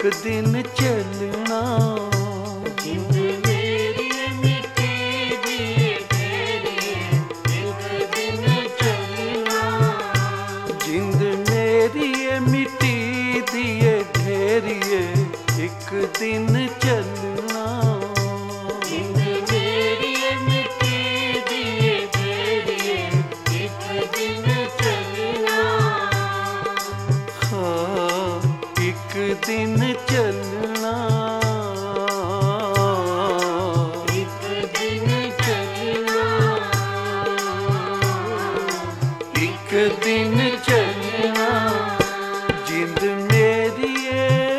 ਇੱਕ ਦਿਨ ਚੱਲਣਾ। ਜਿੰਦ ਮੇਰੀ ਮਿੱਟੀ ਦੀ ਢੇਰੀਏ, ਇੱਕ ਦਿਨ ਚੱਲਣਾ। ਜਿੰਦ ਮੇਰੀ ਏ ਮਿੱਟੀ ਦੀ ਏ ਢੇਰੀਏ, ਇੱਕ ਦਿਨ ਚੱਲਣਾ। ਜਿੰਦ ਮੇਰੀ ਮਿੱਟੀ ਦੀ ਢੇਰੀਏ, ਇੱਕ ਦਿਨ ਚੱਲਣਾ। ਹਾਂ ਇੱਕ ਦਿਨ ਚੱਲਣਾ। ਇੱਕ ਦਿਨ ਚੱਲਣਾ। ਇੱਕ ਦਿਨ ਚੱਲਣਾ। ਜਿੰਦ ਮੇਰੀ ਏ,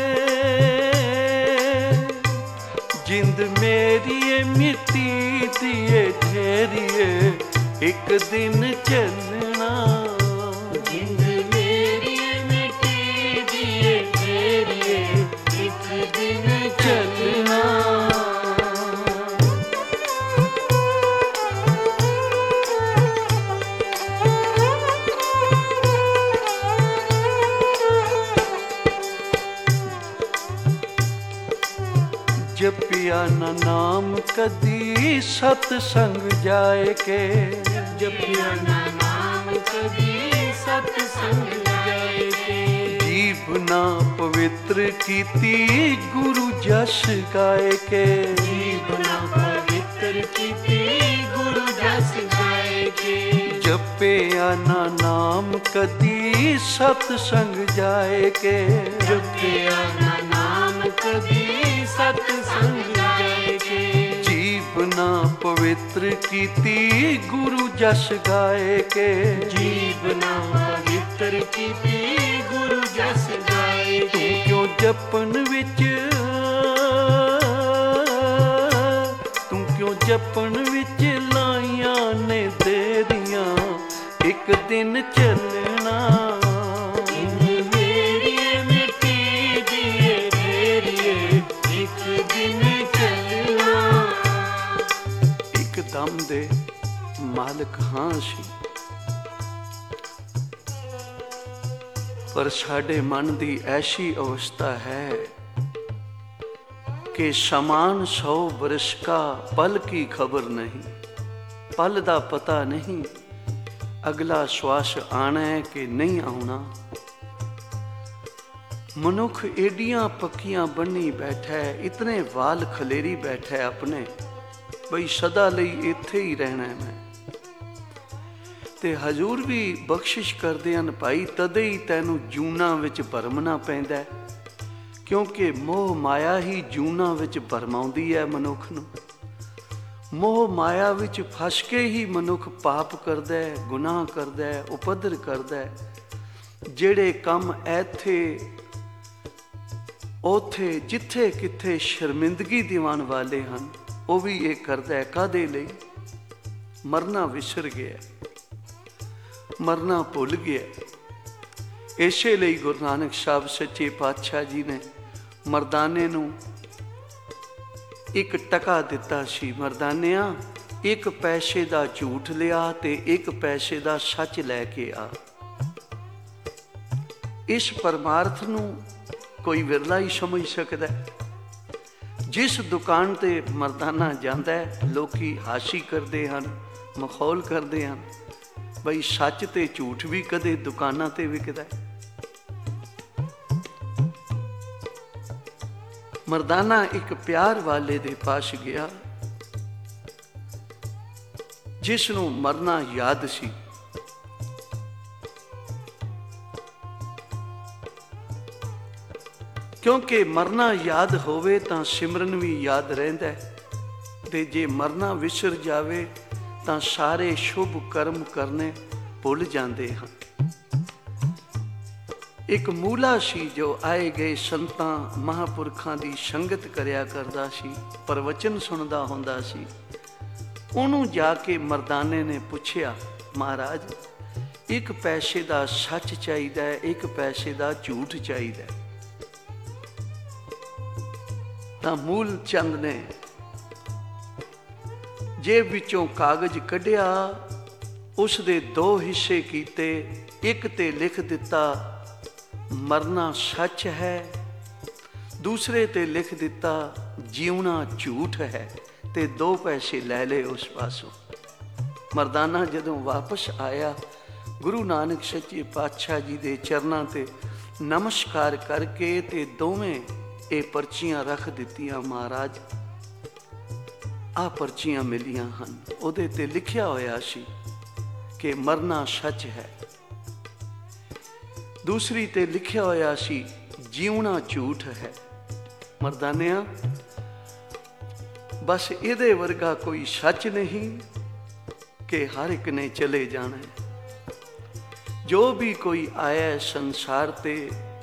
ਜਿੰਦ ਮੇਰੀ ਏ ਮਿੱਟੀ ਦੀ ਏ ਢੇਰੀਏ, ਇੱਕ ਦਿਨ ਚੱਲਣਾ। ਜਿੰਦ ਮੇਰੀ ਮਿੱਟੀ ਦੀ ਢੇਰੀਏ, ਇੱਕ ਦਿਨ ਚੱਲਣਾ। ਜਪਿਆ ਨਾ ਨਾਮ ਕਦੀ ਸਤ ਸੰਗ ਜਾਏ ਕੇ। ਜਪਿਆ ਨਾ ਨਾਮ ਕਦੀ ਸਤ ਸੰਗ ਜਾਏ ਕੇ। ਜੀਭ ਨਾ ਪਵਿੱਤਰ ਕੀਤੀ ਗੁਰੂ ਜਸ ਗਾਏ ਕੇ। ਜੀਭ ਨਾ ਪਵਿੱਤਰ ਕੀਤੀ ਗੁਰੂ ਜਸ ਗਾਏ ਕੇ। ਜਪਿਆ ਨਾ ਨਾਮ ਕਦੀ ਸਤ ਸੰਗ ਜਾਏ ਕੇ। ਜਪਿਆ ਨਾ ਨਾਮ ਕਦੀ ਸਤ ਸੰਗ ਜਾਏ ਕੇ। ਜੀਭ ਨਾ ਪਵਿੱਤਰ ਕੀਤੀ ਗੁਰੂ ਜਸ ਗਾਏ ਕੇ। ਜੀਭ ਨਾ ਪਵਿੱਤਰ ਕੀਤੀ ਗੁਰੂ ਜਸ ਗਾਏ ਤੂੰ ਕੇ। ਕਿਉਂ ਜਪਨ ਵਿੱਚ, ਤੂੰ ਕਿਉਂ ਜਪਨ ਵਿੱਚ ਲਾਈਆਂ ਨੇ ਦੇਰੀਆਂ, ਇੱਕ ਦਿਨ ਚੱਲਣਾ। ਜਿੰਦ ਮੇਰੀ ਮਿੱਟੀ ਦੀ ਢੇਰੀਏ, ਇੱਕ ਦਿਨ ਚੱਲਣਾ। ਇੱਕ ਦਮ ਦੇ ਮਾਲਕ ਹਾਂ ਸੀ, ਪਰ ਸਾਡੇ ਮਨ ਦੀ ਐਸੀ ਅਵਸਥਾ ਹੈ ਕਿ ਸਮਾਨ 100 ਬਰਸ ਕਾ ਪਲ ਕੀ ਖਬਰ ਨਹੀਂ। ਪਲ ਦਾ ਪਤਾ ਨਹੀਂ ਅਗਲਾ ਸਵਾਸ ਆਣਾ ਹੈ ਕਿ ਨਹੀਂ ਆਉਣਾ। ਮਨੁੱਖ ਏਡੀਆਂ ਪੱਕੀਆਂ ਬੰਨੀ ਬੈਠਾ ਹੈ, ਇਤਨੇ ਵਾਲ ਖਲੇਰੀ ਬੈਠਾ ਹੈ ਆਪਣੇ, ਬਈ ਸਦਾ ਲਈ ਇੱਥੇ ਹੀ ਰਹਿਣਾ ਹੈ ਮੈਂ। ਤੇ ਹਜ਼ੂਰ ਵੀ ਬਖਸ਼ਿਸ਼ ਕਰਦੇ ਹਨ, ਭਾਈ ਤਦੇ ਹੀ ਤੈਨੂੰ ਜੂਨਾਂ ਵਿੱਚ ਭਰਮਣਾ ਪੈਂਦਾ ਹੈ, ਕਿਉਂਕਿ ਮੋਹ ਮਾਇਆ ਹੀ ਜੂਨਾਂ ਵਿੱਚ ਭਰਮਾਉਂਦੀ ਹੈ ਮਨੁੱਖ ਨੂੰ। ਮੋਹ ਮਾਇਆ ਵਿੱਚ ਫਸ ਕੇ ਹੀ ਮਨੁੱਖ ਪਾਪ ਕਰਦਾ ਹੈ, ਗੁਨਾਹ ਕਰਦਾ ਹੈ, ਉਪਦਰ ਕਰਦਾ ਹੈ। ਜਿਹੜੇ ਕੰਮ ਇੱਥੇ ਉੱਥੇ ਜਿੱਥੇ ਕਿੱਥੇ ਸ਼ਰਮਿੰਦਗੀ ਦਿਵਾਉਣ ਵਾਲੇ ਹਨ, ਉਹ ਵੀ ਇਹ ਕਰਦਾ ਹੈ। ਕਾਹਦੇ ਲਈ? ਮਰਨਾ ਵਿਸਰ ਗਿਆ, ਮਰਨਾ ਭੁੱਲ ਗਿਆ। ਇਸੇ ਲਈ ਗੁਰੂ ਨਾਨਕ ਸਾਹਿਬ ਸੱਚੇ ਪਾਤਸ਼ਾਹ ਜੀ ਨੇ ਮਰਦਾਨੇ ਨੂੰ ਇੱਕ ਟਕਾ ਦਿੱਤਾ ਸੀ। ਮਰਦਾਨਿਆਂ, 1 ਪੈਸੇ ਦਾ ਝੂਠ ਲਿਆ ਤੇ 1 ਪੈਸੇ ਦਾ ਸੱਚ ਲੈ ਕੇ ਆ। ਇਸ ਪਰਮਾਰਥ ਨੂੰ ਕੋਈ ਵਿਰਲਾ ਹੀ ਸਮਝ ਸਕਦਾ ਹੈ। ਜਿਸ ਦੁਕਾਨ ਤੇ ਮਰਦਾਨਾ ਜਾਂਦਾ ਹੈ, ਲੋਕੀ ਹਾਸੀ ਕਰਦੇ ਹਨ, ਮਖੌਲ ਕਰਦੇ ਹਨ, ਬਈ ਸੱਚ ਤੇ ਝੂਠ ਵੀ ਕਦੇ ਦੁਕਾਨਾਂ ਤੇ ਵਿਕਦਾ ਹੈ। ਮਰਦਾਨਾ ਇੱਕ ਪਿਆਰ ਵਾਲੇ ਦੇ ਪਾਸ ਗਿਆ, ਜਿਸ ਨੂੰ ਮਰਨਾ ਯਾਦ ਸੀ। ਕਿਉਂਕਿ ਮਰਨਾ ਯਾਦ ਹੋਵੇ ਤਾਂ ਸਿਮਰਨ ਵੀ ਯਾਦ ਰਹਿੰਦਾ ਹੈ, ਤੇ ਜੇ ਮਰਨਾ ਵਿਸਰ ਜਾਵੇ ਤਾਂ ਸਾਰੇ ਸ਼ੁਭ ਕਰਮ ਕਰਨੇ ਭੁੱਲ ਜਾਂਦੇ ਹਨ। ਇੱਕ ਮੂਲਾ ਸੀ ਜੋ ਆਏ ਗਏ ਸੰਤਾਂ ਮਹਾਂਪੁਰਖਾਂ ਦੀ ਸੰਗਤ ਕਰਿਆ ਕਰਦਾ ਸੀ, ਪ੍ਰਵਚਨ ਸੁਣਦਾ ਹੁੰਦਾ ਸੀ। ਉਹਨੂੰ ਜਾ ਕੇ ਮਰਦਾਨੇ ਨੇ ਪੁੱਛਿਆ, ਮਹਾਰਾਜ 1 ਪੈਸੇ ਦਾ ਸੱਚ ਚਾਹੀਦਾ ਹੈ, 1 ਪੈਸੇ ਦਾ ਝੂਠ ਚਾਹੀਦਾ ਹੈ। ਤਾਂ ਮੂਲ ਚੰਦ ਨੇ ਜੇਬ ਵਿੱਚੋਂ ਕਾਗਜ਼ ਕੱਢਿਆ, ਉਸ ਦੇ 2 ਹਿੱਸੇ ਕੀਤੇ। ਇੱਕ ਤੇ ਲਿਖ ਦਿੱਤਾ, ਮਰਨਾ ਸੱਚ ਹੈ, ਦੂਸਰੇ ਤੇ ਲਿਖ ਦਿੱਤਾ ਜੀਵਣਾ ਝੂਠ ਹੈ, ਤੇ 2 ਪੈਸੇ ਲੈ ਲਏ ਉਸ ਪਾਸੋਂ। ਮਰਦਾਨਾ ਜਦੋਂ ਵਾਪਸ ਆਇਆ, ਗੁਰੂ ਨਾਨਕ ਸੱਚੇ ਪਾਤਸ਼ਾਹ ਜੀ ਦੇ ਚਰਨਾਂ ਤੇ ਨਮਸਕਾਰ ਕਰਕੇ ਤੇ ਦੋਵੇਂ ਇਹ ਪਰਚੀਆਂ ਰੱਖ ਦਿੱਤੀਆਂ। ਮਹਾਰਾਜ, ਆਹ ਪਰਚੀਆਂ ਮਿਲੀਆਂ ਹਨ, ਉਹਦੇ ਤੇ ਲਿਖਿਆ ਹੋਇਆ ਸੀ ਕਿ ਮਰਨਾ ਸੱਚ ਹੈ। ਦੂਸਰੀ ਤੇ ਲਿਖਿਆ ਹੋਇਆ ਸੀ ਜੀਵਣਾ ਝੂਠ ਹੈ। ਮਰਦਾਨਿਆਂ, ਬਸ ਇਹਦੇ ਵਰਗਾ ਕੋਈ ਸੱਚ ਨਹੀਂ ਕਿ ਹਰ ਇੱਕ ਨੇ ਚਲੇ ਜਾਣਾ ਹੈ। ਜੋ ਵੀ ਕੋਈ ਆਇਆ ਸੰਸਾਰ ਤੇ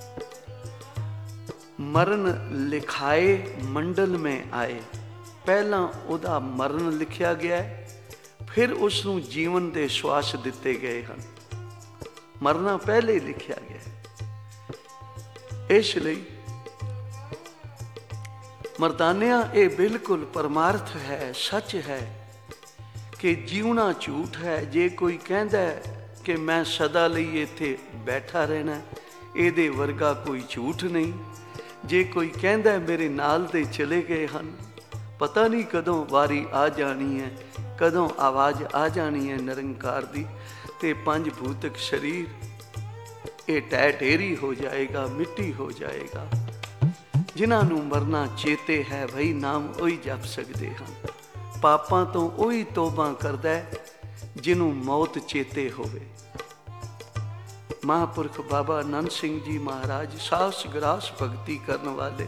ਮਰਨ ਲਿਖਾਏ ਮੰਡਲ ਮੇਂ ਆਏ। ਪਹਿਲਾਂ ਉਹਦਾ ਮਰਨ ਲਿਖਿਆ ਗਿਆ, ਫਿਰ ਉਸ ਨੂੰ ਜੀਵਨ ਦੇ ਸਵਾਸ ਦਿੱਤੇ ਗਏ ਹਨ। ਮਰਨਾ ਪਹਿਲੇ ਲਿਖਿਆ ਗਿਆ। ਇਸ ਲਈ ਮਰਦਾਨਿਆਂ, ਇਹ ਬਿਲਕੁਲ ਪਰਮਾਰਥ ਹੈ, ਸੱਚ ਹੈ ਕਿ ਜੀਵਣਾ ਝੂਠ ਹੈ। ਜੇ ਕੋਈ ਕਹਿੰਦਾ ਕਿ ਮੈਂ ਸਦਾ ਲਈ ਇੱਥੇ ਬੈਠਾ ਰਹਿਣਾ, ਇਹਦੇ ਵਰਗਾ ਕੋਈ ਝੂਠ ਨਹੀਂ। ਜੇ ਕੋਈ ਕਹਿੰਦਾ ਮੇਰੇ ਨਾਲ ਦੇ ਚਲੇ ਗਏ ਹਨ, ਪਤਾ ਨਹੀਂ ਕਦੋਂ ਵਾਰੀ ਆ ਜਾਣੀ ਹੈ, ਕਦੋਂ ਆਵਾਜ਼ ਆ ਜਾਣੀ ਹੈ ਨਿਰੰਕਾਰ ਦੀ, ਤੇ 5 ਭੂਤਕ ਸਰੀਰ ਇਹ ਢਹਿ ਢੇਰੀ ਹੋ ਜਾਏਗਾ, ਮਿੱਟੀ ਹੋ ਜਾਏਗਾ। ਜਿਨ੍ਹਾਂ ਨੂੰ ਮਰਨਾ ਚੇਤੇ ਹੈ ਭਈ, ਨਾਮ ਉਹੀ ਜਪ ਸਕਦੇ ਹਨ। ਪਾਪਾਂ ਤੋਂ ਉਹੀ ਤੋਬਾ ਕਰਦਾ ਹੈ ਜਿਹਨੂੰ ਮੌਤ ਚੇਤੇ ਹੋਵੇ। ਮਹਾਂਪੁਰਖ ਬਾਬਾ ਆਨੰਦ ਸਿੰਘ ਜੀ ਮਹਾਰਾਜ ਸਾਸ ਗਰਾਸ ਭਗਤੀ ਕਰਨ ਵਾਲੇ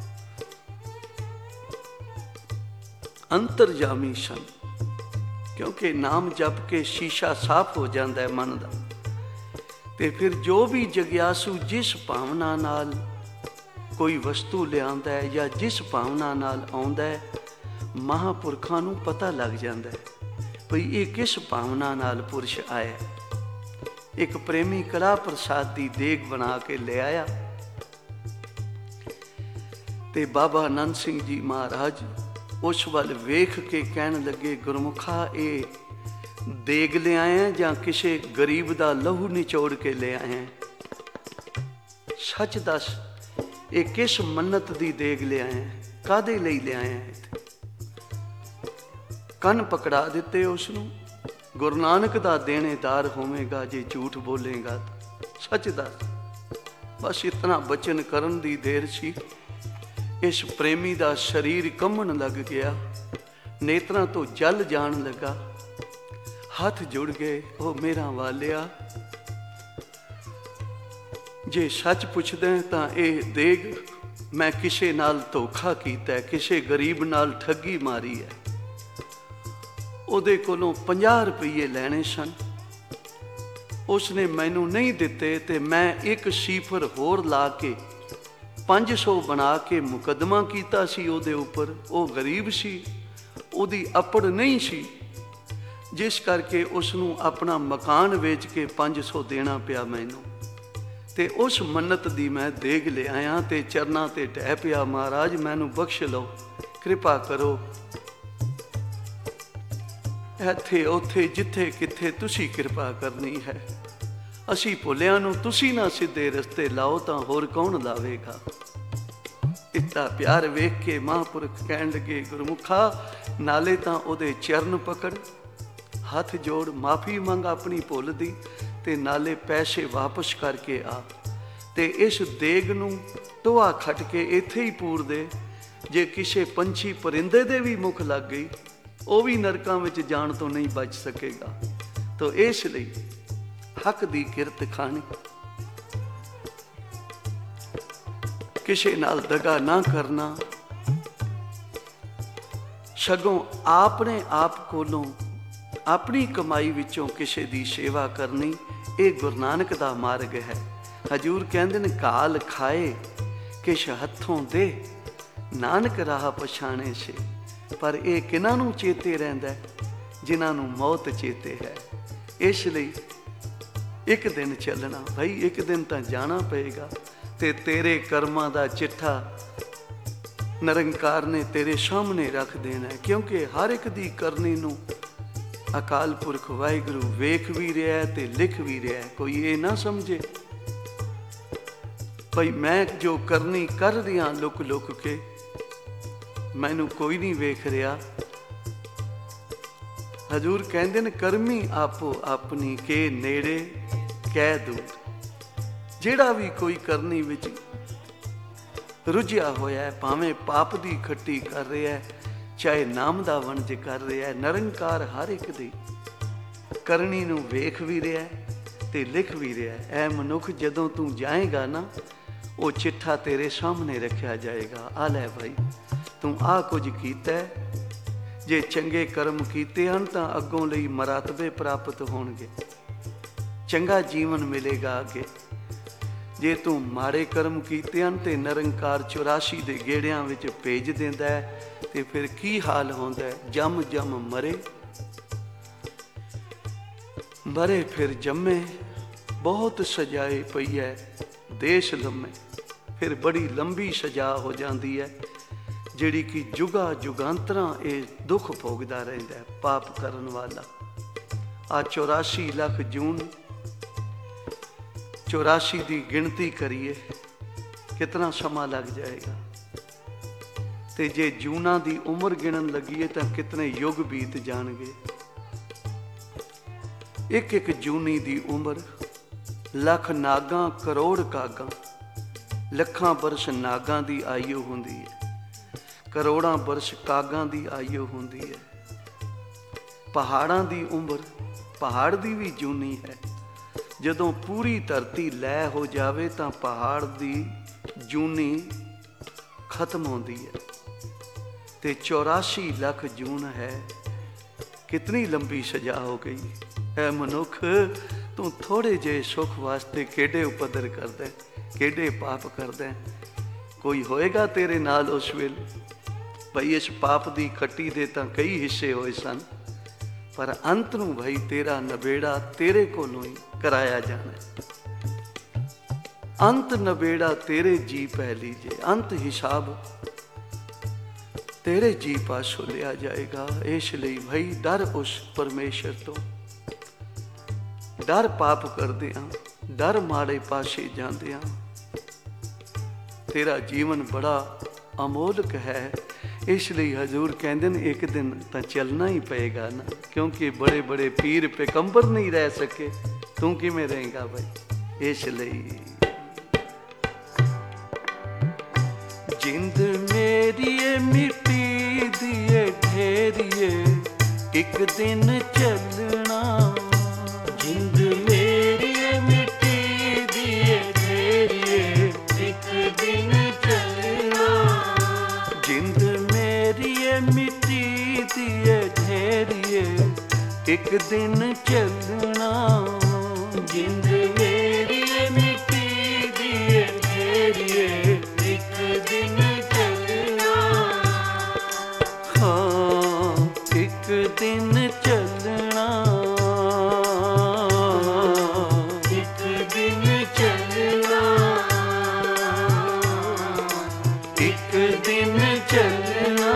ਅੰਤਰਜਾਮੀ ਸਨ, ਕਿਉਂਕਿ ਨਾਮ ਜਪ ਕੇ ਸ਼ੀਸ਼ਾ ਸਾਫ਼ ਹੋ ਜਾਂਦਾ ਹੈ ਮਨ ਦਾ। ਤੇ ਫਿਰ ਜੋ ਵੀ ਜਗਿਆਸੂ ਜਿਸ ਭਾਵਨਾ ਨਾਲ ਕੋਈ ਵਸਤੂ ਲਿਆਉਂਦਾ ਹੈ ਜਾਂ ਜਿਸ ਭਾਵਨਾ ਨਾਲ ਆਉਂਦਾ ਹੈ, ਮਹਾਂਪੁਰਖਾਂ ਨੂੰ ਪਤਾ ਲੱਗ ਜਾਂਦਾ ਹੈ ਭਈ ਇਹ ਕਿਸ ਭਾਵਨਾ ਨਾਲ ਪੁਰਸ਼ ਆਇਆ। ਇੱਕ ਪ੍ਰੇਮੀ ਕੜਾ ਪ੍ਰਸਾਦ ਦੀ ਦੇਗ ਬਣਾ ਕੇ ਲੈ ਆਇਆ, ਤੇ ਬਾਬਾ ਆਨੰਦ ਸਿੰਘ ਜੀ ਮਹਾਰਾਜ ਉਸ ਵੱਲ ਵੇਖ ਕੇ ਕਹਿਣ ਲੱਗੇ, ਗੁਰਮੁਖਾ, ਇਹ ਦੇਗ ਲਿਆਇਆ ਜਾਂ ਕਿਸੇ ਗਰੀਬ ਦਾ ਲਹੂ ਨਿਚੋੜ ਕੇ ਲਿਆਇਆ? ਸੱਚ ਦੱਸ, ਇਹ ਕਿਸ ਮੰਨਤ ਦੀ ਦੇਗ ਲਿਆਇਆ? ਕਾਹਦੇ ਲਈ ਲਿਆਇਆ? ਕੰਨ ਪਕੜਾ ਦਿੱਤੇ ਉਸ ਨੂੰ। ਗੁਰੂ ਨਾਨਕ ਦਾ ਦੇਣੇਦਾਰ ਹੋਵੇਗਾ ਜੇ ਝੂਠ ਬੋਲੇਗਾ। ਸੱਚ ਦੱਸ। ਬਸ ਇਤਨਾ ਬਚਨ ਕਰਨ ਦੀ ਦੇਰ ਸੀ, ਇਸ ਪ੍ਰੇਮੀ ਦਾ ਸਰੀਰ ਕੰਬਣ ਲੱਗ ਗਿਆ, ਨੇਤਰਾਂ ਤੋਂ ਜਲ ਜਾਣ ਲੱਗਾ, ਹੱਥ ਜੁੜ ਗਏ। ਉਹ ਮੇਰਾ ਵਾਲਿਆ, ਜੇ ਸੱਚ ਪੁੱਛਦੇ ਤਾਂ ਇਹ ਦੇਗ ਮੈਂ ਕਿਸੇ ਨਾਲ ਧੋਖਾ ਕੀਤਾ, ਕਿਸੇ ਗਰੀਬ ਨਾਲ ਠੱਗੀ ਮਾਰੀ ਹੈ। ਉਹਦੇ ਕੋਲੋਂ 50 ਰੁਪਏ ਲੈਣੇ ਸਨ, ਉਸਨੇ ਮੈਨੂੰ ਨਹੀਂ ਦਿੱਤੇ, ਤੇ ਮੈਂ 1 ਸਿਫਰ ਹੋਰ ਲਾ ਕੇ 500 ਬਣਾ ਕੇ ਮੁਕੱਦਮਾ ਕੀਤਾ ਸੀ ਉਹਦੇ ਉੱਪਰ। ਉਹ ਗਰੀਬ ਸੀ, ਉਹਦੀ ਅਪੜ ਨਹੀਂ ਸੀ, ਜਿਸ ਕਰਕੇ ਉਸ ਨੂੰ ਆਪਣਾ ਮਕਾਨ ਵੇਚ ਕੇ 500 ਦੇਣਾ ਪਿਆ ਮੈਨੂੰ। ਤੇ ਉਸ ਮੰਨਤ ਦੀ ਮੈਂ ਦੇਗ ਲਿਆਇਆ ਤੇ ਚਰਨਾਂ ਤੇ ਢਹਿ ਪਿਆ, ਮਹਾਰਾਜ ਮੈਨੂੰ ਬਖਸ਼ ਲਓ, ਕਿਰਪਾ ਕਰੋ। ਇੱਥੇ ਉੱਥੇ ਜਿੱਥੇ ਕਿੱਥੇ ਤੁਸੀਂ ਕਿਰਪਾ ਕਰਨੀ ਹੈ। ਅਸੀਂ ਭੁੱਲਿਆਂ ਨੂੰ ਤੁਸੀਂ ਨਾ ਸਿੱਧੇ ਰਸਤੇ ਲਾਓ ਤਾਂ ਹੋਰ ਕੌਣ ਲਾਵੇਗਾ। ਇਤਨਾ ਪਿਆਰ ਵੇਖ ਕੇ ਮਹਾਂਪੁਰਖ ਕਹਿਣ ਲੱਗੇ, ਗੁਰਮੁਖਾ, ਨਾਲੇ ਤਾਂ ਉਹਦੇ ਚਰਨ ਪਕੜ, ਹੱਥ ਜੋੜ, ਮਾਫੀ ਮੰਗ ਆਪਣੀ ਭੁੱਲ ਦੀ, ਤੇ ਨਾਲੇ ਪੈਸੇ ਵਾਪਸ ਕਰਕੇ ਆ, ਤੇ ਇਸ ਦੇਗ ਨੂੰ ਟੋਆ ਖੱਟ ਕੇ ਇੱਥੇ ਹੀ ਪੂਰ ਦੇ। ਜੇ ਕਿਸੇ ਪੰਛੀ ਪਰਿੰਦੇ ਦੇ ਵੀ ਮੁਖ ਲੱਗ ਗਈ, ਉਹ ਵੀ ਨਰਕਾਂ ਵਿੱਚ ਜਾਣ ਤੋਂ ਨਹੀਂ ਬਚ ਸਕੇਗਾ। ਤੋ ਇਸ ਲਈ ਹੱਕ ਦੀ ਕਿਰਤ ਖਾਣੀ, ਕਿਸੇ ਨਾਲ ਦਗਾ ਨਾ ਕਰਨਾ, ਸਗੋਂ ਆਪਣੇ ਆਪ ਕੋਲੋਂ ਆਪਣੀ ਕਮਾਈ ਵਿੱਚੋਂ ਕਿਸੇ ਦੀ ਸੇਵਾ ਕਰਨੀ, ਇਹ ਗੁਰੂ ਨਾਨਕ ਦਾ ਮਾਰਗ ਹੈ। ਹਜ਼ੂਰ ਕਹਿੰਦੇ ਨੇ, ਕਾਲ ਖਾਏ ਕਿਛ ਹੱਥੋਂ ਦੇ, ਨਾਨਕ ਰਾਹ ਪਛਾਣੇ ਸੇ। ਪਰ ਇਹ ਕਿਹਨਾਂ ਨੂੰ ਚੇਤੇ ਰਹਿੰਦਾ? ਜਿਨ੍ਹਾਂ ਨੂੰ ਮੌਤ ਚੇਤੇ ਹੈ। ਇਸ ਲਈ ਇੱਕ ਦਿਨ ਚੱਲਣਾ ਭਾਈ, ਇੱਕ ਦਿਨ ਤਾਂ ਜਾਣਾ ਪਏਗਾ, ਤੇ ਤੇਰੇ ਕਰਮਾਂ ਦਾ ਚਿੱਠਾ ਨਿਰੰਕਾਰ ਨੇ ਤੇਰੇ ਸਾਹਮਣੇ ਰੱਖ ਦੇਣਾ, ਕਿਉਂਕਿ ਹਰ ਇੱਕ ਦੀ ਕਰਨੀ ਨੂੰ ਅਕਾਲ ਪੁਰਖ ਵਾਹਿਗੁਰੂ ਵੇਖ ਵੀ ਰਿਹਾ ਤੇ ਲਿਖ ਵੀ ਰਿਹਾ। ਕੋਈ ਇਹ ਨਾ ਸਮਝੇ ਭਈ ਮੈਂ ਜੋ ਕਰਨੀ ਕਰ ਰਿਹਾ ਲੁਕ ਲੁਕ ਕੇ, ਮੈਨੂੰ ਕੋਈ ਨਹੀਂ ਵੇਖ ਰਿਹਾ। ਹਜ਼ੂਰ ਕਹਿੰਦੇ ਨੇ ਕਰਮੀ ਆਪੋ ਆਪਣੀ ਕੇ ਨੇੜੇ ਕਹਿ ਦੂਰ। ਜਿਹੜਾ ਵੀ ਕੋਈ ਕਰਨੀ ਵਿੱਚ ਰੁੱਝਿਆ ਹੋਇਆ, ਭਾਵੇਂ ਪਾਪ ਦੀ ਖੱਟੀ ਕਰ ਰਿਹਾ, ਚਾਹੇ ਨਾਮ ਦਾ ਵਣਜ ਕਰ ਰਿਹਾ, ਨਿਰੰਕਾਰ ਹਰ ਇੱਕ ਦੀ ਕਰਨੀ ਨੂੰ ਵੇਖ ਵੀ ਰਿਹਾ ਤੇ ਲਿਖ ਵੀ ਰਿਹਾ। ਐ ਮਨੁੱਖ, ਜਦੋਂ ਤੂੰ ਜਾਏਗਾ ਨਾ, ਉਹ ਚਿੱਠਾ ਤੇਰੇ ਸਾਹਮਣੇ ਰੱਖਿਆ ਜਾਏਗਾ। ਆ ਲੈ ਭਾਈ, ਤੂੰ ਆਹ ਕੁਝ ਕੀਤਾ। ਜੇ ਚੰਗੇ ਕਰਮ ਕੀਤੇ ਹਨ ਤਾਂ ਅੱਗੋਂ ਲਈ ਮਰਾਤਬੇ ਪ੍ਰਾਪਤ ਹੋਣਗੇ, ਚੰਗਾ ਜੀਵਨ ਮਿਲੇਗਾ ਅੱਗੇ। ਜੇ ਤੂੰ ਮਾੜੇ ਕਰਮ ਕੀਤੇ ਹਨ ਤੇ ਨਿਰੰਕਾਰ 84 ਦੇ ਗੇੜਿਆਂ ਵਿੱਚ ਭੇਜ ਦਿੰਦਾ ਹੈ, ਤੇ ਫਿਰ ਕੀ ਹਾਲ ਹੁੰਦਾ ਹੈ? ਜੰਮ ਜੰਮ ਮਰੇ, ਮਰੇ ਫਿਰ ਜੰਮੇ, ਬਹੁਤ ਸਜਾਏ ਪਈ ਹੈ ਦੇਸ਼ ਲੰਮੇ। ਫਿਰ ਬੜੀ ਲੰਬੀ ਸਜ਼ਾ ਹੋ ਜਾਂਦੀ ਹੈ, ਜਿਹੜੀ ਕਿ ਜੁਗਾ ਜੁਗਾਂਤਰਾਂ ਇਹ ਦੁੱਖ ਭੋਗਦਾ ਰਹਿੰਦਾ ਹੈ ਪਾਪ ਕਰਨ ਵਾਲਾ। ਆ 84 ਲੱਖ ਜੂਨ, 84 ਦੀ ਗਿਣਤੀ ਕਰੀਏ ਕਿਤਨਾ ਸਮਾਂ ਲੱਗ ਜਾਏਗਾ, ਤੇ ਜੇ ਜੂਨਾਂ ਦੀ ਉਮਰ ਗਿਣਨ ਲੱਗੀਏ ਤਾਂ ਕਿਤਨੇ ਯੁੱਗ ਬੀਤ ਜਾਣਗੇ। ਇੱਕ ਇੱਕ ਜੂਨੀ ਦੀ ਉਮਰ ਲੱਖ ਨਾਗਾਂ ਕਰੋੜ ਕਾਗਾਂ, ਲੱਖਾਂ ਬਰਸ ਨਾਗਾਂ ਦੀ ਆਯੂ ਹੁੰਦੀ ਹੈ, ਕਰੋੜਾਂ ਬਰਸ ਕਾਗਾਂ ਦੀ ਆਯੂ ਹੁੰਦੀ ਹੈ। ਪਹਾੜਾਂ ਦੀ ਉਮਰ, ਪਹਾੜ ਦੀ ਵੀ ਜੂਨੀ ਹੈ। ਜਦੋਂ ਪੂਰੀ ਧਰਤੀ ਲੈ ਹੋ ਜਾਵੇ ਤਾਂ ਪਹਾੜ ਦੀ ਜੂਨੀ ਖਤਮ ਹੁੰਦੀ ਹੈ, ਤੇ 84 ਲੱਖ ਜੂਨ ਹੈ। ਕਿਤਨੀ ਲੰਬੀ ਸਜ਼ਾ ਹੋ ਗਈ। ਐ ਮਨੁੱਖ, ਤੂੰ ਥੋੜੇ ਜਿਹੇ ਸੁੱਖ ਵਾਸਤੇ ਕਿਹੜੇ ਉਪਦਰ ਕਰਦਾ, ਕਿਹੜੇ ਪਾਪ ਕਰਦਾ। ਕੋਈ ਹੋਏਗਾ ਤੇਰੇ ਨਾਲ ਉਸ ਵੇਲੇ? ਭਈ ਇਸ ਪਾਪ ਦੀ ਖੱਟੀ ਦੇ ਤਾਂ ਕਈ ਹਿੱਸੇ ਹੋਏ ਸਨ, ਪਰ ਅੰਤ ਨੂੰ ਭਾਈ ਤੇਰਾ ਨਬੇੜਾ ਤੇਰੇ ਕੋਲੋਂ ਹੀ ਕਰਾਇਆ ਜਾਣਾ। ਅੰਤ ਨਬੇੜਾ ਤੇਰੇ ਜੀ ਪੈ ਲੀਜੇ, ਅੰਤ ਹਿਸਾਬ ਤੇਰੇ ਜੀ ਪਾਸੋਂ ਲਿਆ ਜਾਏਗਾ। ਇਸ ਲਈ ਭਾਈ ਡਰ ਉਸ ਪਰਮੇਸ਼ਰ ਤੋਂ, ਡਰ ਪਾਪ ਕਰਦੇ ਹਾਂ, ਡਰ ਮਾੜੇ ਪਾਸੇ ਜਾਂਦੇ ਹਾਂ। ਤੇਰਾ ਜੀਵਨ ਬੜਾ ਅਮੋਲਕ ਹੈ। ਇਸ ਲਈ ਹਜ਼ੂਰ ਕਹਿੰਦੇ ਨੇ ਇੱਕ ਦਿਨ ਤਾਂ ਚੱਲਣਾ ਹੀ ਪਏਗਾ ਨਾ, ਕਿਉਂਕਿ ਬੜੇ ਬੜੇ ਪੀਰ ਪੈਗੰਬਰ ਨਹੀਂ ਰਹਿ ਸਕੇ, ਤੂੰ ਕਿਵੇਂ ਰਹੇਗਾ ਭਾਈ? ਇਸ ਲਈ ਜਿੰਦ ਮੇਰੀਏ ਮਿੱਟੀ ਦੀਏ ਢੇਰੀਏ, ਇੱਕ ਦਿਨ ਚੱਲਣਾ। ਜਿੰਦ ਮੇਰੀਏ ਮਿੱਟੀ ਦੀਏ ਢੇਰੀਏ, ਇੱਕ ਦਿਨ ਚੱਲਣਾ। ਜਿੰਦ ਮੇਰੀਏ ਮਿੱਟੀ ਦੀਏ ਢੇਰੀਏ, ਇੱਕ ਦਿਨ ਚੱਲਣਾ। ਜਿੰਦ ਮੇਰੀਏ ਮਿੱਟੀ ਦੀਏ ਢੇਰੀਏ, ਇੱਕ ਦਿਨ ਚੱਲਣਾ। ਹਾਂ, ਇੱਕ ਦਿਨ ਚੱਲਣਾ। ਇੱਕ ਦਿਨ ਚੱਲਣਾ। ਇੱਕ ਦਿਨ ਚੱਲਣਾ।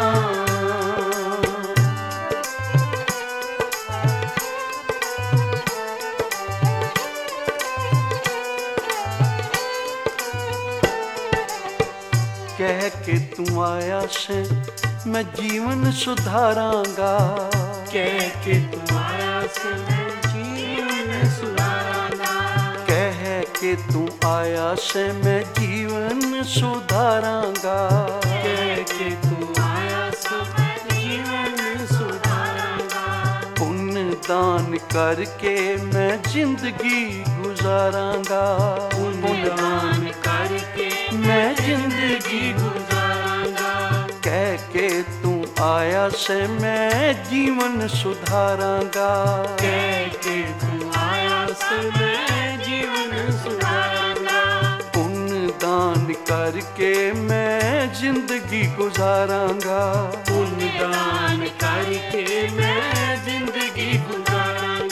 ਕਹਿ ਕੇ ਤੂੰ ਆਇਆ ਸੇ ਮੈਂ ਜੀਵਨ ਸੁਧਾਰਾਂਗਾ। ਕਹਿ ਕੇ ਤੂੰ ਆਇਆ ਸੇ ਮੈਂ ਜੀਵਨ ਸੁਧਾਰਾਂਗਾ। ਕਹਿ ਕੇ ਤੂੰ ਆਇਆ ਸੇ ਮੈਂ ਜੀਵਨ ਸੁਧਾਰਾਂਗਾ। ਕਹਿ ਕੇ ਤੂੰ ਆਇਆ ਸੇ ਮੈਂ ਜੀਵਨ ਸੁਧਾਰਾਂਗਾ। ਪੁੰਨ ਦਾਨ ਕਰਕੇ ਮੈਂ ਜ਼ਿੰਦਗੀ ਗੁਜ਼ਾਰਾਂਗਾ। ਪੁੰਨ ਦਾਨ ਕਰਕੇ ਮੈਂ ਜ਼ਿੰਦਗੀ ਗੁਜ਼ਾਰਾਂਗਾ। ਕਹਿ ਕੇ ਤੂੰ ਆਇਆ ਸੇ ਮੈਂ ਜੀਵਨ ਸੁਧਾਰਾਂਗਾ। ਕਹਿ ਕੇ ਤੂੰ ਆਇਆ ਸੇ ਮੈਂ ਜੀਵਨ ਸੁਧਾਰਾਂਗਾ। ਪੁੰਨ ਦਾਨ ਕਰਕੇ ਮੈਂ ਜ਼ਿੰਦਗੀ ਗੁਜ਼ਾਰਾਂਗਾ। ਪੁੰਨ ਦਾਨ ਕਰਕੇ ਮੈਂ ਜ਼ਿੰਦਗੀ ਗੁਜ਼ਾਰਾਂਗਾ।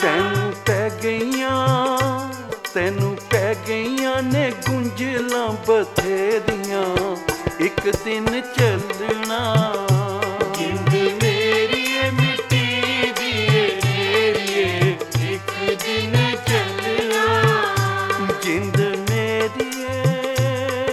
ਤੈਨੂੰ ਪੈ ਗਈਆਂ ਨੇ ਗੁੰਝਲਾਂ ਬਥੇਰੀਆਂ, ਇੱਕ ਦਿਨ ਚੱਲਣਾ। ਜਿੰਦ ਮੇਰੀਏ ਮਿੱਟੀ ਦੀਏ ਢੇਰੀਏ, ਇੱਕ ਦਿਨ ਚੱਲਣਾ। ਜਿੰਦ ਮੇਰੀਏ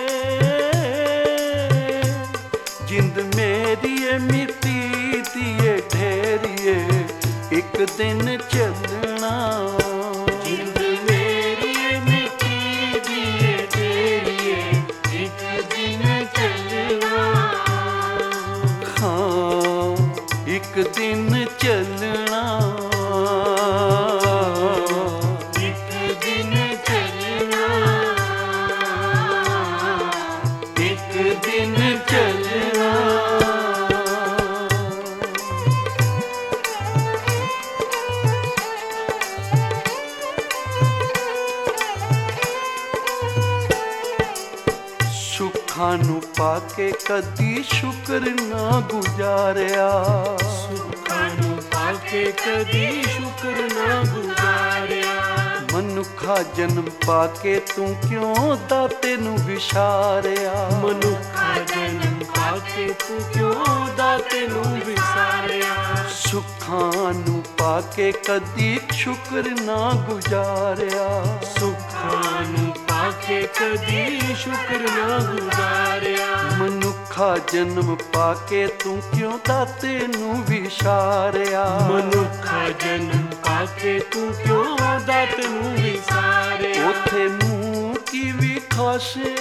ਸੁੱਖਾਂ ਨੂੰ ਪਾ ਕੇ ਕਦੀ ਸ਼ੁਕਰ ਨਾ ਗੁਜ਼ਾਰਿਆ। ਸੁੱਖਾਂ ਨੂੰ ਪਾ ਕੇ ਕਦੀ ਸ਼ੁਕਰ ਨਾ ਗੁਜ਼ਾਰਿਆ। ਮਨੁੱਖਾ ਜਨਮ ਪਾ ਕੇ ਤੂੰ ਕਿਉਂ ਦਾਤੇ ਨੂੰ ਵਿਸਾਰਿਆ। ਮਨੁੱਖਾ ਜਨਮ ਪਾ ਕੇ ਤੂੰ ਕਿਉਂ ਦਾਤੇ ਨੂੰ ਵਿਸਾਰਿਆ। ਸੁੱਖਾਂ ਨੂੰ ਪਾ ਕੇ ਕਦੀ ਸ਼ੁਕਰ ਨਾ ਗੁਜ਼ਾਰਿਆ। ਸੁੱਖਾਂ ਨੂੰ ਪਾ ਕੇ ਕਦੀ ਸ਼ੁਕਰ ਨਾ ਗੁਜ਼ਾਰਿਆ। ਮਨੁੱਖਾ ਜਨਮ ਪਾ ਕੇ ਤੂੰ ਕਿਉਂ ਦਾਤੇ ਨੂੰ ਵਿਸਾਰਿਆ। ਮਨੁੱਖਾ ਜਨਮ ਪਾ ਕੇ ਤੂੰ ਕਿਉਂ ਦਾਤੇ ਨੂੰ ਵਿਸਾਰਿਆ। ਉਥੇ ਮੂੰਹ ਕੀ ਵੀ ਖਾਸੇ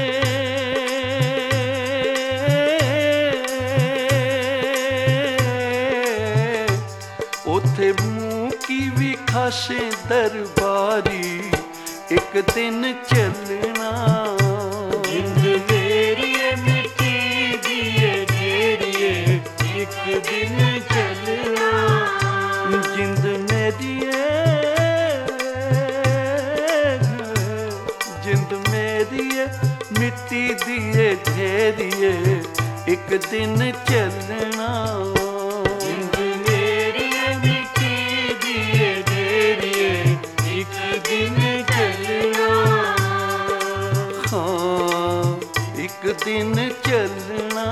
ਉਥੇ ਮੂੰਹ ਕੀ ਵੀ ਖਾਸੇ ਦਰਬਾਰੀ ਇੱਕ ਦਿਨ ਚੱਲਣਾ। ਜਿੰਦ ਮੇਰੀ ਏ ਮਿੱਟੀ ਦੀ ਏ ਢੇਰੀਏ ਇੱਕ ਦਿਨ ਚੱਲਣਾ। ਜਿੰਦ ਮੇਰੀ ਏ ਜਿੰਦ ਮੇਰੀ ਏ ਮਿੱਟੀ ਦੀ ਏ ਢੇਰੀਏ ਇੱਕ ਦਿਨ ਚੱਲਣਾ। ਜਿੰਦ ਮੇਰੀ ਏ ਮਿੱਟੀ ਦੀ ਏ ਢੇਰੀਏ ਇੱਕ ਦਿਨ ਚੱਲਣਾ। ਹਾਂ ਇੱਕ ਦਿਨ ਚੱਲਣਾ।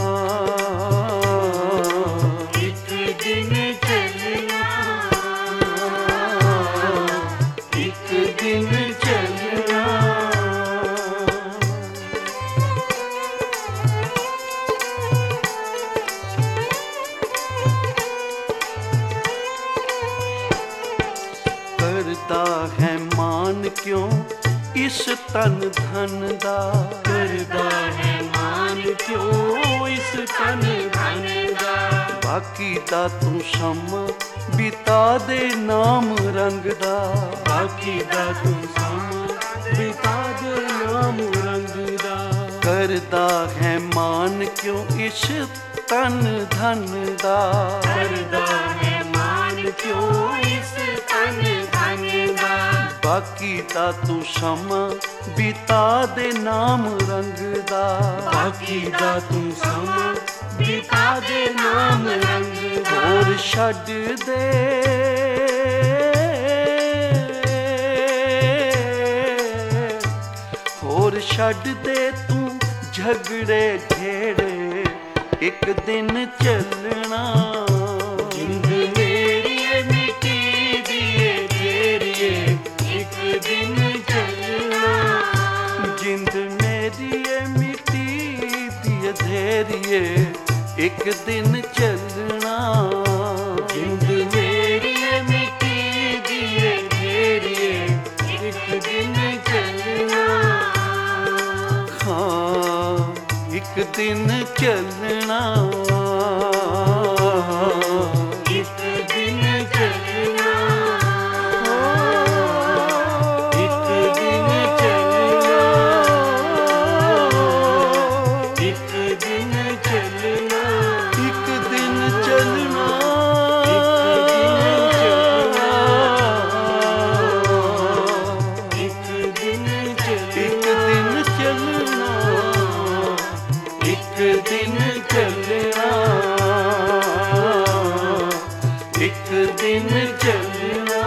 ਇੱਕ ਦਿਨ ਚੱਲਣਾ। ਇੱਕ ਦਿਨ ਚੱਲਣਾ। ਕਰਦਾ ਹੈ ਮਾਨ ਕਿਉਂ ਇਸ ਤਨ ਧਨ ਦਾ। ਕਰਦਾ ਹੈ ਮਾਨ ਕਿਉਂ ਇਸ ਤਨ ਧਨ ਦਾ। ਬਾਕੀ ਦਾ ਤੂੰ ਸਮ ਬਿਤਾ ਦੇ ਨਾਮ ਰੰਗ ਦਾ। ਬਾਕੀ ਦਾ ਤੂੰ ਸਮਾਂ ਬਿਤਾ ਦੇ ਨਾਮ ਰੰਗ ਦਾ। ਕਰਦਾ ਹੈ ਮਾਨ ਕਿਉਂ ਇਸ ਤਨ ਧਨ ਦਾ। ਕਰਦਾ ਹੈ ਮਾਨ ਕਿਉਂ ਇਸ ਤਨ ਧਨ ਦਾ। ਬਾਕੀ ਦਾ ਤੂੰ ਸਮਾਂ ਬਿਤਾ ਦੇ ਨਾਮ ਰੰਗ ਦਾ। ਬਾਕੀ ਦਾ ਤੂੰ ਸਮਾਂ ਬਿਤਾ ਦੇ ਨਾਮ ਰੰਗ ਦਾ। ਹੋਰ ਛੱਡ ਦੇ ਹੋਰ ਛੱਡ ਦੇ ਤੂੰ ਝਗੜੇ ਝੇੜੇ ਇੱਕ ਦਿਨ ਚੱਲਣਾ। ਜਿੰਦ ਮੇਰੀ ਏ ਮਿੱਟੀ ਦੀ ਏ ਢੇਰੀਏ ਇੱਕ ਦਿਨ ਚੱਲਣਾ। ਜਿੰਦ ਮੇਰੀ ਏ ਮਿੱਟੀ ਦੀ ਢੇਰੀਏ ਇੱਕ ਦਿਨ ਚੱਲਣਾ। ਜਿੰਦ ਮੇਰੀ ਏ ਮਿੱਟੀ ਦੀ ਏ ਢੇਰੀਏ ਇੱਕ ਦਿਨ ਚੱਲਣਾ। ਹਾਂ ਇੱਕ ਦਿਨ ਚੱਲਣਾ। ਇੱਕ ਦਿਨ ਚੱਲਣਾ। ਇੱਕ ਦਿਨ ਚੱਲਣਾ। ਇੱਕ ਦਿਨ ਚੱਲਣਾ। ਇੱਕ ਦਿਨ ਚੱਲਣਾ। ਇੱਕ ਦਿਨ ਇੱਕ ਚੱਲਣਾ। ਦਿਨ ਚੱਲਣਾ। ਇੱਕ ਦਿਨ ਚੱਲਣਾ। ਇੱਕ ਦਿਨ ਚੱਲਣਾ।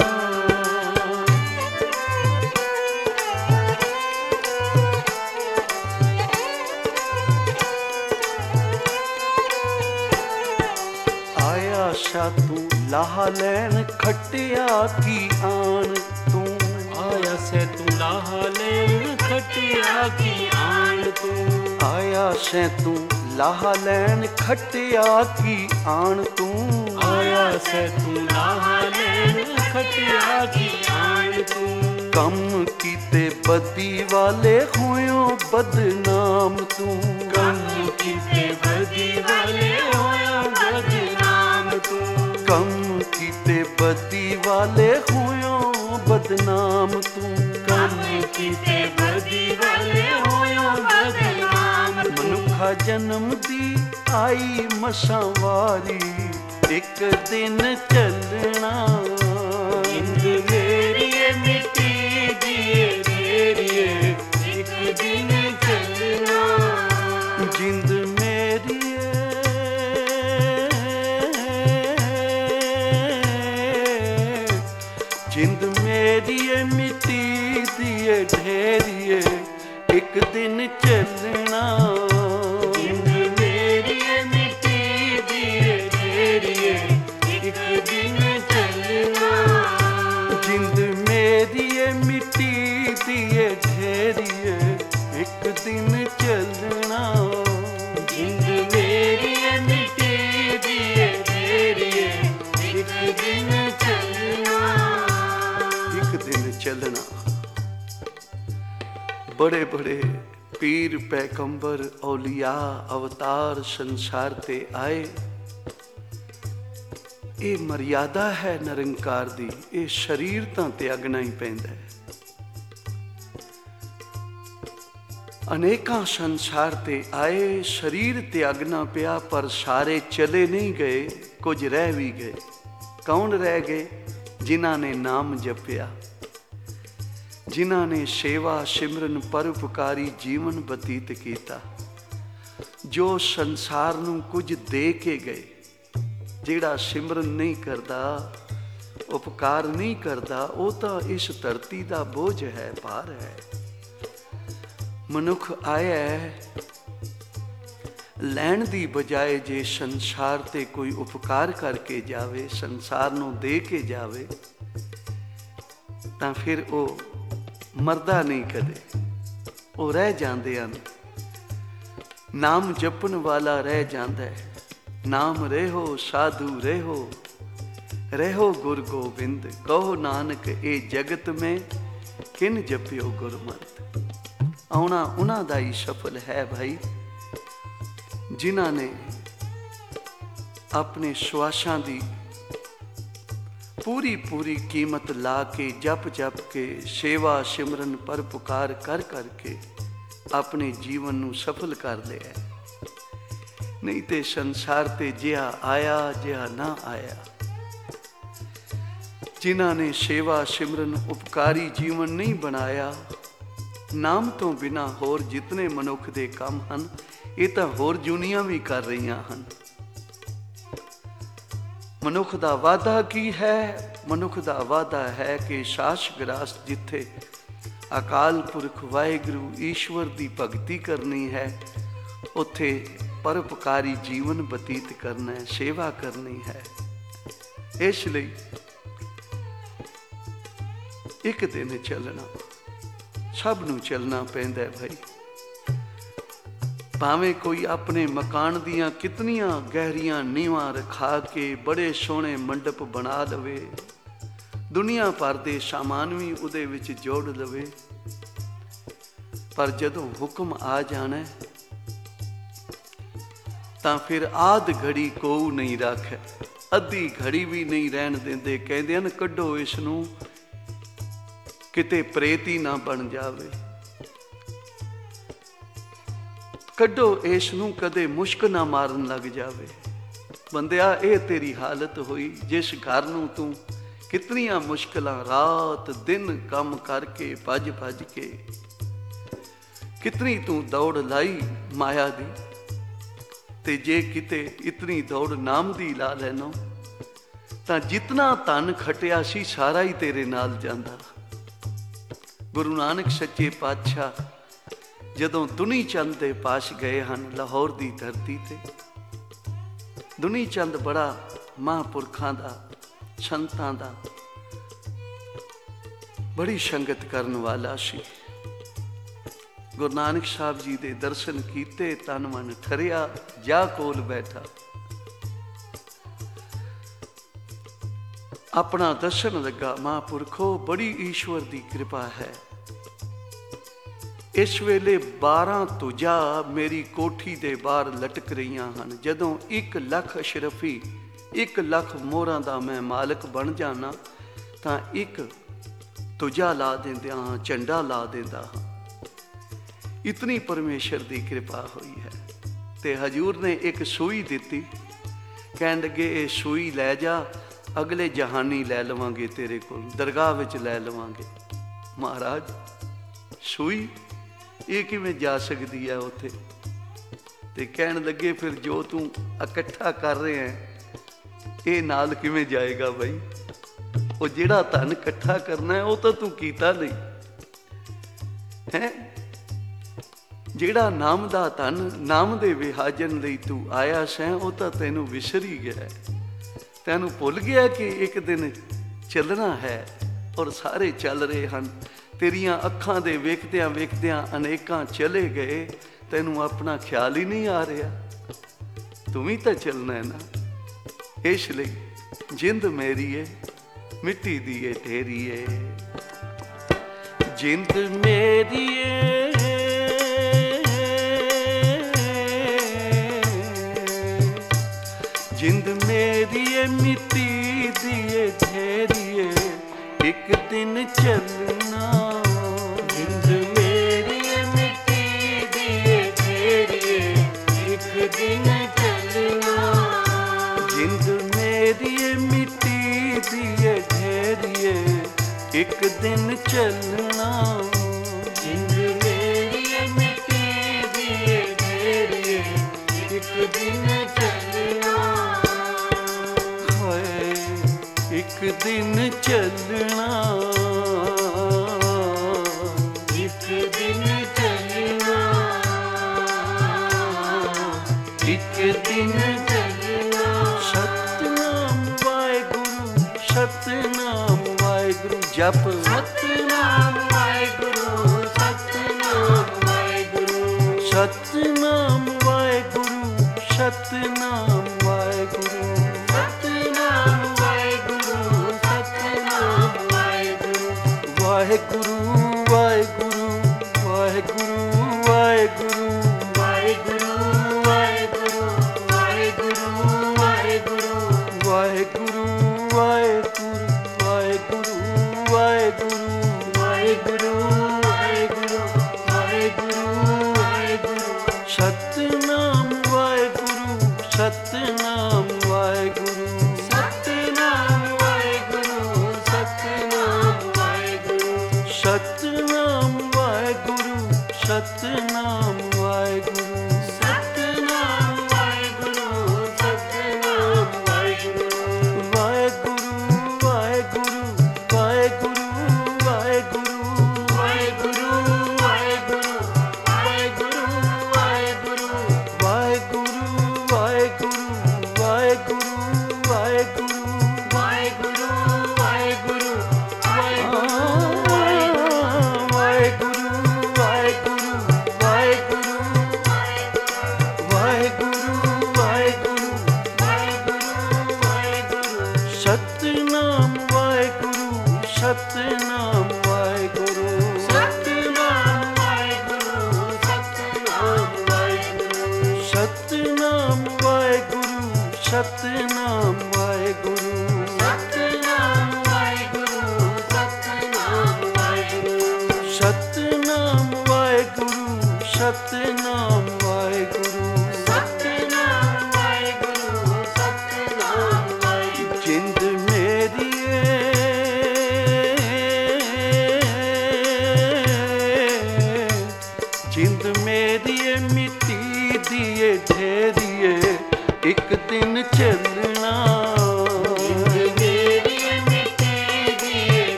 ਆਇਆ ਸ਼ਾ ਤੂੰ ਲਾਹ ਲੈਣ ਖੱਟਿਆ ਕੀ ਆਣ ਤੂੰ। ਆਇਆ ਸੈ ਤੂੰ ਲਾਹ ਲੈਣ ਖਟਿਆ ਕੀ ਆਣ ਤੂੰ। ਆਇਆ ਸੈਂ ਤੂੰ ਲਾਹ ਲੈਣ ਖੱਟਿਆ ਕੀ ਆਣ ਤੂੰ। ਆਇਆ ਸੈ ਤੂੰ ਲਾਹ ਲੈਣ ਖਟਿਆ ਕੀ ਆਣ ਤੂੰ। ਕੰਮ ਕੀਤੇ ਬਦੀ ਵਾਲੇ ਹੋਇਓ ਬਦਨਾਮ ਤੂੰ। ਕੰਮ ਕੀਤੇ ਬਦੀ ਵਾਲੇ ਹੋਇਆ ਬਦਨਾਮ ਤੂੰ। ਕੰਮ ਕੀਤੇ ਬਦੀ ਵਾਲੇ ਹੋਇਓ ਬਦਨਾਮ ਤੂੰ। ਕੰਮ ਕੀਤੇ ਬਦੀ ਵਾਲੇ ਹੋਇਆ ਬਦਨਾਮ ਤੂੰ। ਮਨੁੱਖਾ ਜਨਮ ਦੀ ਆਈ ਮਸਾਂ ਵਾਰੀ ਇੱਕ ਦਿਨ ਚੱਲਣਾ। ਜਿੰਦ ਮੇਰੀ ਏ ਮਿੱਟੀ ਦੀ ਏ ਢੇਰੀਏ ਇੱਕ ਦਿਨ ਚੱਲਣਾ। ਜਿੰਦ ਮੇਰੀਏ ਮਿੱਟੀ ਦੀਏ ਢੇਰੀਏ, ਇੱਕ ਦਿਨ ਚੱਲਣਾ। ਜਿੰਦ ਮੇਰੀਏ ਮਿੱਟੀ ਦੀਏ ਢੇਰੀਏ, ਇੱਕ ਦਿਨ ਚੱਲਣਾ। ਜਿੰਦ ਮੇਰੀਏ ਮਿੱਟੀ ਦੀਏ ਢੇਰੀਏ, ਇੱਕ ਦਿਨ ਚੱਲਣਾ। ਜਿੰਦ ਮੇਰੀਏ ਮਿੱਟੀ ਦੀਏ ਢੇਰੀਏ, ਇੱਕ ਦਿਨ ਚੱਲਣਾ। ਇੱਕ ਦਿਨ ਚੱਲਣਾ। बड़े बड़े पीर पैगंबर औलिया अवतार संसार ते आए। ये मर्यादा है निरंकार दी, ये शरीर तां त्यागना ही पैंदा है। अनेकां संसार ते आए, शरीर त्यागना पिया, पर सारे चले नहीं गए, कुछ रह भी गए। कौन रह गए? जिन्हां ने नाम जपिया, जिन्हां ने सेवा सिमरन परोपकारी जीवन बतीत किया, जो संसार नूं कुछ दे के गए। जिहड़ा सिमरन नहीं करता, उपकार नहीं करता, वो तो इस धरती का बोझ है, भार है। मनुख आया लैण दी बजाए जे संसार ते कोई उपकार करके जावे, संसार नूं दे के जावे, तां फिर वो मरदा नहीं कदे, वो रह जाते हैं। नाम जपन वाला रह जाता है। नाम रेहो साधु रेहो, रेहो गुर गोबिंद। कहो नानक ए जगत में किन जपियो गुरमत। आना उन्हां दा ही सफल है भाई, जिन्हां ने अपने श्वासां दी पूरी पूरी कीमत ला के, जप जप के, सेवा सिमरन परोपकार कर करके अपने जीवन नूं सफल कर लिया। नहीं तो संसार ते जिहा आया जिहा ना आया। जिन्हां ने सेवा सिमरन उपकारी जीवन नहीं बनाया, नाम तो बिना होर जितने मनुख दे काम हन, ये तां होर जुनियां भी कर रहीआं हन। मनुख दा वादा की है? मनुख दा वादा है कि सास ग्रास जिथे अकाल पुरख वाहिगुरु ईश्वर दी भगती करनी है, उथे परोपकारी जीवन बतीत करना है, सेवा करनी है। इसलिए एक दिन चलना, सब नूं चलना पैंदा है भाई। भावें कोई अपने मकान दियां कितनियां गहरियां नीवां रखा के बड़े सोहने मंडप बना लवे, दुनिया भर दे सामान भी उहदे विच जोड़ लवे, पर जदों हुक्म आ जाना तां फिर आध घड़ी कोऊ नहीं रखे, अद्धी घड़ी भी नहीं रहन देंदे। कहंदे हन कड्डो इस नूं, किते प्रेत ही ना बन जावे। कड्डो इस नूं, कदे मुश्क ना मारन लग जावे। बंदिया ये तेरी हालत हुई, जिस घर नूं तू कितनियां मुश्किलां रात दिन काम करके भज भज के कितनी तू दौड़ लाई माया दी, ते जे किते इतनी दौड़ नाम दी ला लैनो तां जितना धन खटिया सी सारा ही तेरे नाल जांदा। गुरु नानक सच्चे पातशाह जदों दुनी चंद दे पास गए हन लाहौर दी धरती ते, दुनी चंद बड़ा महापुरखां दा संतां दा बड़ी संगत करन वाला सी। गुरु नानक साहब जी दे दर्शन कीते, तन मन ठरिया, जा कोल बैठा। अपना दर्शन लगा, महापुरखो बड़ी ईश्वर दी कृपा है। इस वेले 12 तुजा मेरी कोठी दे बाहर लटक रही हन। जदों 1 लख अशरफी 1 लख मोहरां दा मैं मालिक बन जाना तां 1 तुजा ला देंदा हाँ, झंडा ला देंदा हाँ। इतनी परमेश्वर दी कृपा हुई है। ते हजूर ने एक सूई दिती, कहन लगे ये सूई लै जा, अगले जहानी लै लवांगे तेरे कोल, दरगाह विच लै लवांगे। महाराज सूई ये किवें जा सकती है उत्थे? ते कहन लगे फिर जो तू इकट्ठा कर रहे हैं ये नाल किवें जाएगा भाई? ਉਹ ਜਿਹੜਾ ਧਨ ਇਕੱਠਾ ਕਰਨਾ ਹੈ, ਉਹ ਤਾਂ ਤੂੰ ਕੀਤਾ ਨਹੀਂ ਹੈ। ਜਿਹੜਾ ਨਾਮ ਦਾ ਧਨ, ਨਾਮ ਦੇ ਵਿਹਾਜਨ ਲਈ ਤੂੰ ਆਇਆ ਸੈਂ, ਉਹ ਤਾਂ ਤੈਨੂੰ ਵਿਸਰ ਹੀ ਗਿਆ। ਤੈਨੂੰ ਭੁੱਲ ਗਿਆ ਕਿ ਇੱਕ ਦਿਨ ਚੱਲਣਾ ਹੈ, ਔਰ ਸਾਰੇ ਚੱਲ ਰਹੇ ਹਨ। ਤੇਰੀਆਂ ਅੱਖਾਂ ਦੇ ਵੇਖਦਿਆਂ ਵੇਖਦਿਆਂ ਅਨੇਕਾਂ ਚਲੇ ਗਏ, ਤੈਨੂੰ ਆਪਣਾ ਖਿਆਲ ਹੀ ਨਹੀਂ ਆ ਰਿਹਾ। ਤੂੰ ਵੀ ਤਾਂ ਚੱਲਣਾ ਹੈ ਨਾ। ਇਸ ਲਈ ਜਿੰਦ ਮੇਰੀ ਏ ਮਿੱਟੀ ਦੀ ਏ ਢੇਰੀ ਏ, ਜਿੰਦ ਮੇਰੀ ਏ ਜਿੰਦ ਮੇਰੀ ਏ ਮਿੱਟੀ ਦੀ ਏ ਢੇਰੀ ਏ, ਇੱਕ ਦਿਨ ਚੱਲਣਾ। ਜਿੰਦ ਮੇਰੀ ਏ ਮਿੱਟੀ ਦੀ ਏ ਢੇਰੀ ਏ, ਇੱਕ ਦਿਨ ਚੱਲਣਾ। ਜਿੰਦ ਮੇਰੀ ਏ ਮਿੱਟੀ ਦੀ ਏ ਢੇਰੀ ਏ, ਇੱਕ ਦਿਨ ਚੱਲਣਾ। ਜਿੰਦ ਮੇਰੀ ਏ ਮਿੱਟੀ ਦੀ ਏ ਢੇਰੀ ਏ, ਇੱਕ ਦਿਨ ਚੱਲਣਾ। ਹਾਏ ਇੱਕ ਦਿਨ ਚੱਲਣਾ, ਇੱਕ ਦਿਨ ਚੱਲਣਾ, ਇੱਕ ਦਿਨ ਚੱਲਣਾ। ਸਤਨਾਮ ਵਾਹਿਗੁਰੂ, ਸਤਨਾਮ ਵਾਹਿਗੁਰੂ ਜਪ। ਸਤਨਾਮ ਵਾਹਿਗੁਰੂ, ਸਤਨਾਮ ਵਾਹਿਗੁਰੂ, ਸਤਨਾਮ ਵਾਹਿਗੁਰੂ, ਸਤਨਾਮ ਵਾਹਿਗੁਰੂ, ਸਤਨਾਮ ਵਾਹਿਗੁਰੂ, ਸਤਨਾਮ ਵਾਹਿਗੁਰੂ। ਵਾਹਿਗੁਰੂ ਵਾਹਿਗੁਰੂ ਵਾਹਿਗੁਰੂ ਵਾਹਿਗੁਰੂ ਵਾਹਿਗੁਰੂ, ਵਾਹਿਗੁਰੂ, ਵਾਹਿਗੁਰੂ, ਵਾਹਿਗੁਰੂ। ਵਾਹਿਗੁਰੂ ਵਾਹਿਗੁਰੂ ਵਾਹਿਗੁਰੂ ਵਾਹਿਗੁਰੂ ਵਾਹਿਗੁਰੂ, ਵਾਹਿਗੁਰੂ, ਵਾਹਿਗੁਰੂ, ਵਾਹਿਗੁਰੂ। ਸਤਨਾਮ ਵਾਹਿਗੁਰੂ, ਸਤਨਾਮ ਵਾਹਿਗੁਰੂ, ਸਤਨਾਮ ਵਾਹਿਗੁਰੂ, ਸਤਨਾਮ ਵਾਹਿਗੁਰੂ। ਸਤਨਾਮ ਵਾਹਿਗੁਰੂ, ਸਤਨਾਮ ਵਾਹਿਗੁਰੂ, ਸਤਨਾਮ ਵਾਹਿਗੁਰੂ, ਸਤਨਾਮ ਵਾਹਿਗੁਰੂ। ਵਾਹਿਗੁਰੂ ਵਾਹਿਗੁਰੂ ਵਾਹਿਗੁਰੂ ਵਾਹਿਗੁਰੂ ਵਾਹਿਗੁਰੂ, ਵਾਹਿਗੁਰੂ, ਵਾਹਿਗੁਰੂ, ਵਾਹਿਗੁਰੂ। ਵਾਹਿਗੁਰੂ ਵਾਹਿਗੁਰੂ ਵਾਹਿਗੁਰੂ ਵਾਹਿਗੁਰੂ ਵਾਹਿਗੁਰੂ, ਵਾਹਿਗੁਰੂ, ਵਾਹਿਗੁਰੂ, ਵਾਹਿਗੁਰੂ ਵਾਹਿਗੁਰੂ ਵਾਹਿਗੁਰੂ ਵਾਹਿਗੁਰੂ ਵਾਹਿਗੁਰੂ ਵਾਹਿਗੁਰੂ। ਸਤਨਾਮ ਵਾਹਿਗੁਰੂ, ਸਤਨਾਮ ਵਾਹਿਗੁਰੂ, ਸਤਨਾਮ ਵਾਹਿਗੁਰੂ, ਸਤਨਾਮ ਵਾਹਿਗੁਰੂ। ਸਤਨਾਮ ਵਾਹਿਗੁਰੂ, ਸਤਨਾਮ